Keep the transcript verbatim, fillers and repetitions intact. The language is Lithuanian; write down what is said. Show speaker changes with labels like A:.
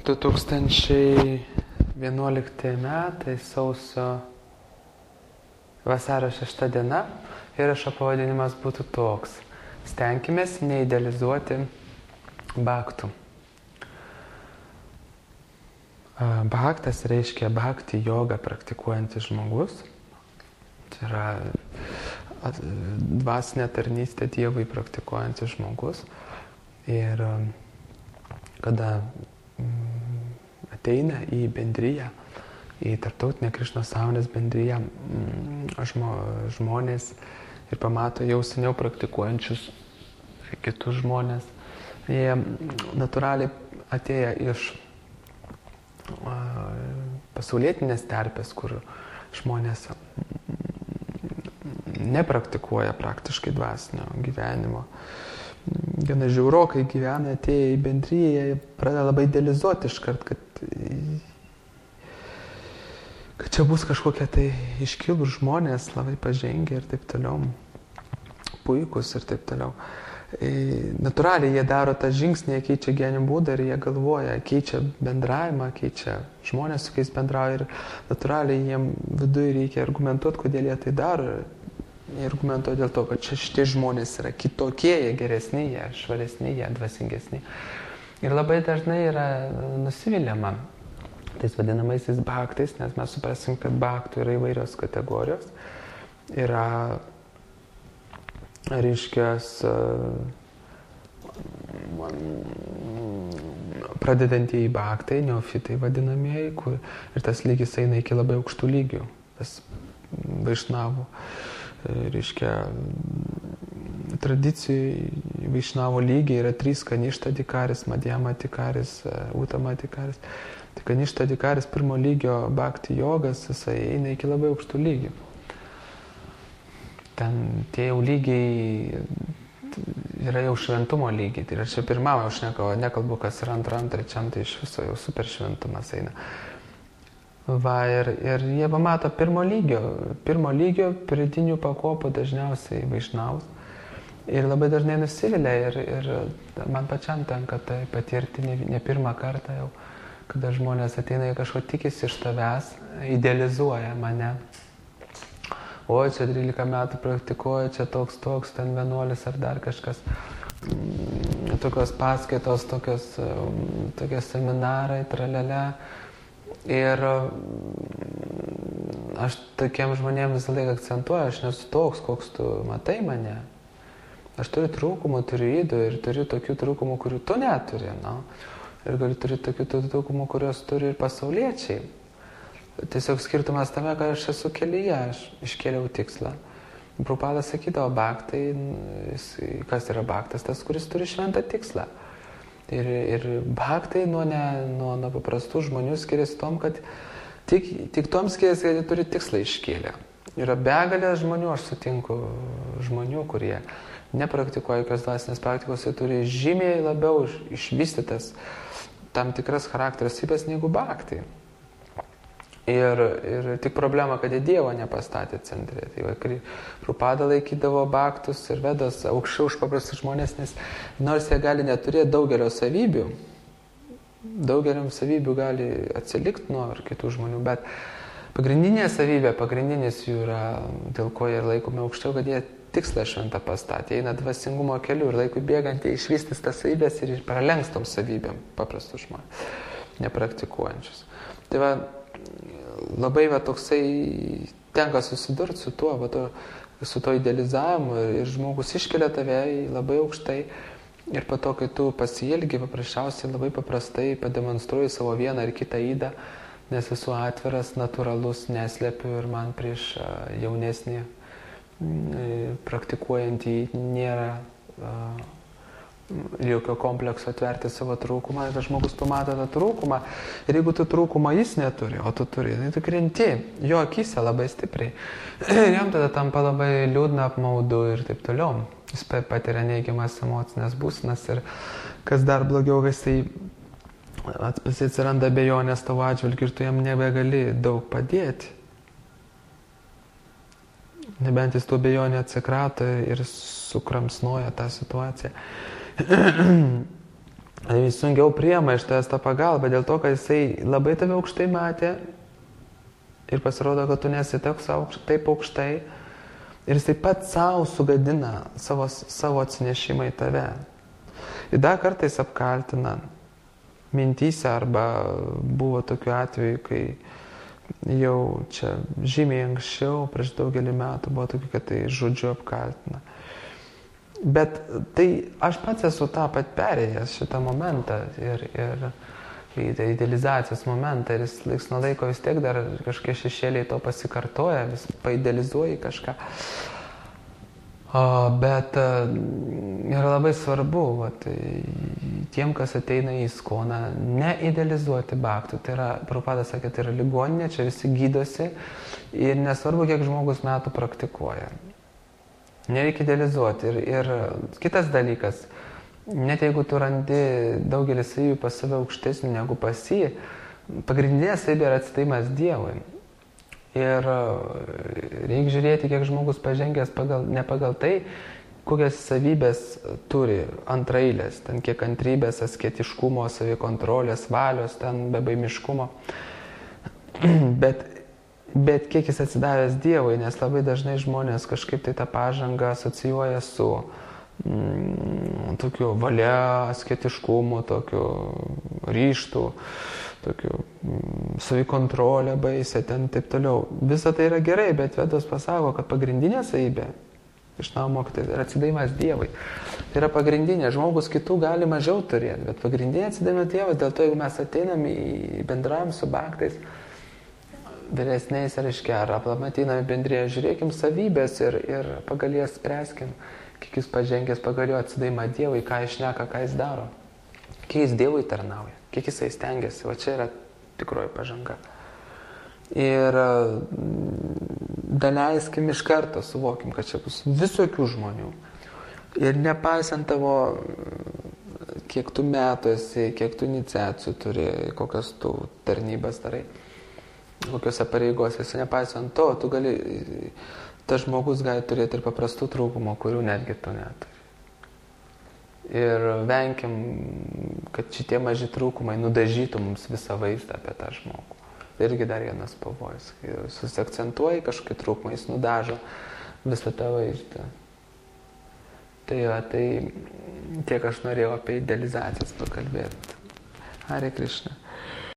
A: du tūkstančiai vienuolikti metai, sausio vasario šešta diena, įrašo pavadinimas būtų toks: stenkimės neidealizuoti bhaktų. Bhaktas reiškia bhakti jogą praktikuojantis žmogus. Tai yra dvasinė tarnystė Dievui praktikuojantis žmogus. Ir kada ateina į bendriją, į tarptautinę Krišnos sąmonės bendriją žmo, žmonės ir pamato jau seniau praktikuojančius kitus žmonės, jie natūraliai atėję iš pasaulietinės terpės, kur žmonės nepraktikuoja praktiškai dvasinio gyvenimo. Gana žiaurokai gyvena, atėję į bendriją, jie pradeda labai idealizuoti iškart, kad, kad čia bus kažkokie tai iškilūs žmonės, labai pažengę ir taip toliau, puikus ir taip toliau. Natūraliai jie daro tą žingsnį, jie keičia gyvenimo būdą ir jie galvoja, keičia bendravimą, keičia žmonės, su kuriais bendrauja ir natūraliai jiem viduje reikia argumentuoti, kodėl jie tai daro. Jie argumentuoja dėl to, kad čia šitie žmonės yra kitokie, jie geresni, jie švaresni, jie dvasingesni. Ir labai dažnai yra nusiviliama tais vadinamaisiais bhaktais, nes mes suprasim, kad bhaktų yra įvairios kategorijos. Yra reiškias pradedantieji bhaktai, neofitai vadinamieji, kur, ir tas lygis eina iki labai aukštų lygių, tas vaišnavų. Reiškia, tradicijų vaišnavo lygiai yra trys: kaništa adhikaris, madhyama adhikaris, uttama adhikaris. Tai kaništa adhikaris pirmo lygio bhakti jogas, jisai eina iki labai aukštų lygių. Ten tie jau lygiai yra jau šventumo lygiai. Tai yra čia pirmam, aš nekalbu, kas yra antram, trečiam, tai iš viso jau super šventumas eina. Va, ir, ir jie pamato pirmo lygio, pirmo lygio pridinių pakopų dažniausiai vaišnavus. Ir labai dažnai nusivilia ir, ir man pačiam tenka tai patirti ne, ne pirmą kartą jau, kada žmonės ateina į kažko tikisi iš tavęs, idealizuoja mane. O, čia trylika metų praktikuoja, čia toks, toks, ten vienuolis ar dar kažkas. Tokios paskaitos, tokios, tokios seminarai, tralele. Ir aš tokiem žmonėms visą laiką akcentuoju, aš nesu toks, koks tu matai mane. Aš turiu trūkumų, turiu ydų ir turiu tokių trūkumų, kurių tu neturi. No? Ir galiu turiu tokių trūkumų, kuriuos turi ir pasauliečiai. Tiesiog skirtumas tame, kad aš esu kelyje, aš iškėliau tikslą. Prabhupada sakydavo, bhaktai, kas yra bhaktas, tas, kuris turi šventą tikslą. Ir, ir bhaktai nuo, ne, nuo, nuo paprastų žmonių skiriasi tom, kad tik, tik tom skiriasi, kad jie turi tikslą iškėlę. Yra begalė žmonių, aš sutinku žmonių, kurie nepraktikuoja jokios dvasinės praktikos, jie turi žymiai labiau išvystytas tam tikras charakterisybės negu bhaktai. Ir, ir tik problema, kad jie Dievo nepastatė centre. Tai va, Prabhupada laikydavo bhaktus ir vedas aukščiau už paprastus žmonės, nes nors jie gali neturėti daugelio savybių, daugeliam savybių gali atsilikti nuo kitų žmonių, bet pagrindinė savybė, pagrindinis jų yra, dėl ko jie laikomi aukščiau, kad jie tikslą šventą pastatė, eina dvasingumo keliu ir laikui bėgant jie išvystys tas savybės ir pralenks tom savybėm paprastus žmonės, nepraktikuojančius. Tai va, labai va, toksai tenka susidurti su tuo, va, to, su to idealizavimu ir žmogus iškelia tave labai aukštai ir po to, kai tu pasielgi, paprasčiausiai labai paprastai pademonstruoji savo vieną ar kitą ydą, nes esu atviras, natūralus, neslepiu ir man prieš jaunesnį praktikuojantį nėra jokio komplekso atverti savo trūkumą, ir tas žmogus pamato tą trūkumą ir jeigu tu trūkumą jis neturi, o tu turi, tai tu krenti jo akyse labai stipriai ir jam tada tampa labai liūdna, apmaudu ir taip toliau. Jis patiria neigiamas emocinės būsenas ir kas dar blogiau, jisai atsiranda abejonės tavo atžvilgiu ir tu jam nebegali daug padėti. Nebent jis tų abejonių atsikrato ir sukramsnoja tą situaciją. Jis sunkiau priema iš tavęs tą pagalbą dėl to, kad jisai labai tave aukštai matė ir pasirodo, kad tu nesi toks aukštai, taip aukštai ir jisai pats savo sugadina savo, savo atsinešimą į tave. Ir dar kartais apkaltina mintyse arba buvo tokiu atveju, kai jau čia žymiai anksčiau, prieš daugelį metų buvo tokiu, kad tai žodžiu apkaltina. Bet tai aš pats esu tą pat perėjęs šitą momentą ir, ir idealizacijos momentą ir jis laiks nuo laiko vis tiek dar kažkiek šešėliai to pasikartoja, vis paidealizuoji kažką. O, bet yra labai svarbu, vat, tiem, kas ateina į Iskoną, neidealizuoti bhaktų. Tai yra, Prabhupada sakė, tai yra ligoninė, čia visi gydosi ir nesvarbu, kiek žmogus metų praktikuoja. Nereikia idealizuoti. Ir, ir kitas dalykas, net jeigu tu randi daugelį savybių pas save aukštesnių negu pas jį, pagrindinė savybė yra atsidavimas Dievui. Ir reikia žiūrėti, kiek žmogus pažengęs pagal, ne pagal tai, kokias savybės turi antrailės, ten kiek kantrybės, asketiškumo, savikontrolės, valios, ten bebaimiškumo. Bet Bet kiek jis atsidavęs Dievui, nes labai dažnai žmonės kažkaip tai tą pažangą asocijuoja su mm, tokiu valia, asketiškumu, tokiu ryžtu, tokiu mm, savikontrolė baisė, ten taip toliau. Visa tai yra gerai, bet Vedos pasako, kad pagrindinė savybė, iš naujo mokytis, yra atsidavimas Dievui. Tai yra pagrindinė, žmogus kitų gali mažiau turėti, bet pagrindinė atsidavimas Dievui, dėl to, jeigu mes ateinam į bendravimą su bhaktais, vyresniais, reiškia, ar aplamatinami bendrėje, žiūrėkim savybės ir, ir pagal jas spręskim, kiek jis pažengęs pagal jo atsidavimą Dievui, ką jis šneka, ką jis daro, kiek jis Dievui tarnauja, kiek jisai stengiasi, va čia yra tikroji pažanga. Ir daleiskim iš karto, suvokim, kad čia bus visokių žmonių. Ir nepaisant tavo, kiek tu metų esi, kiek tu iniciacijų turi, kokias tu tarnybas darai, kokiuose pareigose esi, nepaisant to, tu gali, tas žmogus gali turėti ir paprastų trūkumų, kurių netgi tu neturi. Ir venkim, kad šitie maži trūkumai nudažytų mums visą vaizdą apie tą žmogų. Tai irgi dar vienas pavojus. Kai susiakcentuoji kažkokį trūkumą, jis nudažo visą tą vaizdą. Tai, va, tai tiek aš norėjau apie idealizacijas pakalbėti. Hare Krishna.